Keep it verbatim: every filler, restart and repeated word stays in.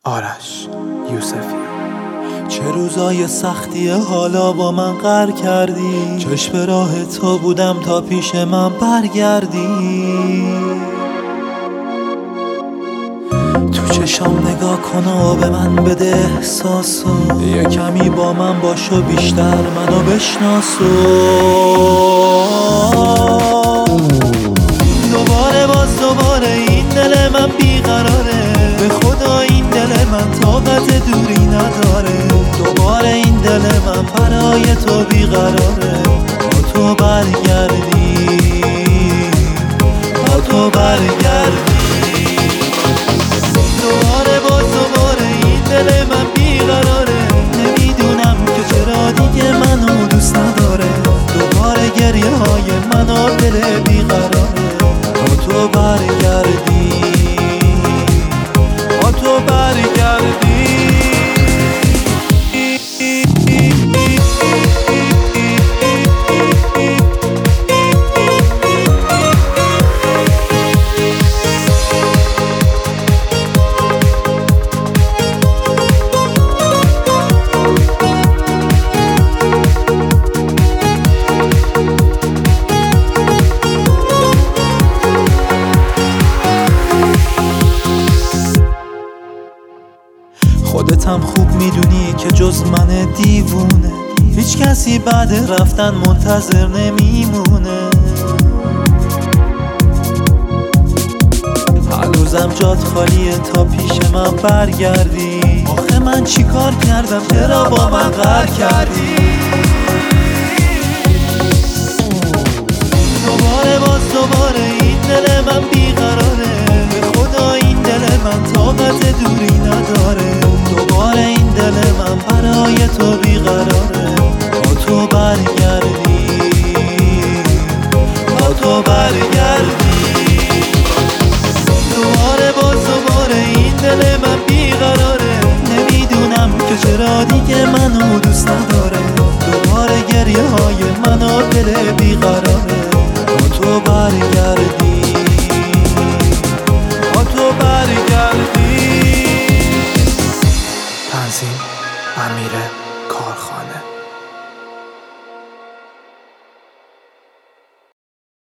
آرش یوسفی. چه روزای سختیه حالا با من قهر کردی، چشم راه تو بودم تا پیش من برگردی. تو چشام نگاه کن و به من بده احساسو، یه کمی با من باش و بیشتر منو بشناسو. دوباره باز دوباره این دل من بیقراره، به خدا این دل من طاقت دوری نداره. دوباره این دل من برای تو بیقراره، با تو برگردی، با تو برگردی. دوباره باز دوباره این دل من بیقراره، نمیدونم که چرا دیگه منو دوست نداره. دوباره گریه های منو دل بیقراره، با تو برگردی، با تو برگردی. خودت هم خوب میدونی که جز من دیوونه هیچ کسی بعد رفتن منتظر نمیمونه. هنوزم جات خالیه تا پیش من برگردی. آخه من چی کار کردم چرا با من قهر کردی؟ دوباره باز دوباره این دل من بیقراره، به خدا این دل من طاقت دوری نداره. دوباره این دل من برای تو بیقراره، با تو برگردی، با تو برگردی.